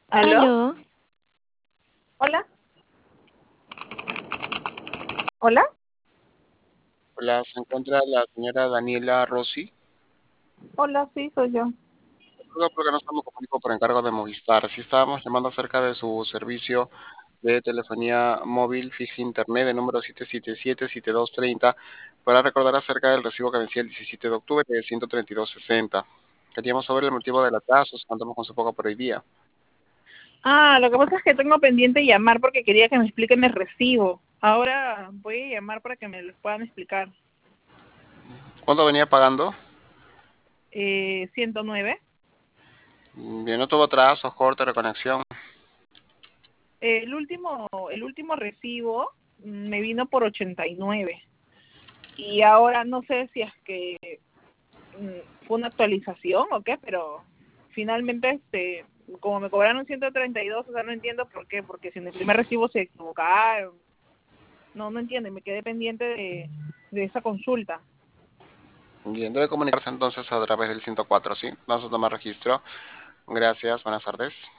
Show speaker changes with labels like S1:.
S1: ¿Aló?
S2: Aló,
S1: ¿Hola? ¿Hola?
S3: Hola, se encuentra la señora Daniela Rossi.
S1: Hola, sí, soy yo.
S3: Disculpa porque no estamos comunicando por encargo de Movistar. Sí estábamos llamando acerca de su servicio de telefonía móvil fija internet de número 777-7230 para recordar acerca del recibo que vencía el 17 de octubre de 132.60. Queríamos saber el motivo del atraso, si contamos con su poco por hoy día.
S1: Lo que pasa es que tengo pendiente llamar porque quería que me expliquen el recibo. Ahora voy a llamar para que me lo puedan explicar.
S3: ¿Cuánto venía pagando?
S1: 109.
S3: Bien, no tuvo atrasos, corte, reconexión.
S1: El último recibo me vino por 89. Y ahora no sé si es que fue una actualización o qué, pero finalmente, como me cobraron 132, o sea, no entiendo por qué, porque si en el primer recibo se equivocaron. No entiendo, me quedé pendiente de esa consulta.
S3: Bien, debe comunicarse entonces a través del 104, ¿sí? Vamos a tomar registro. Gracias, buenas tardes.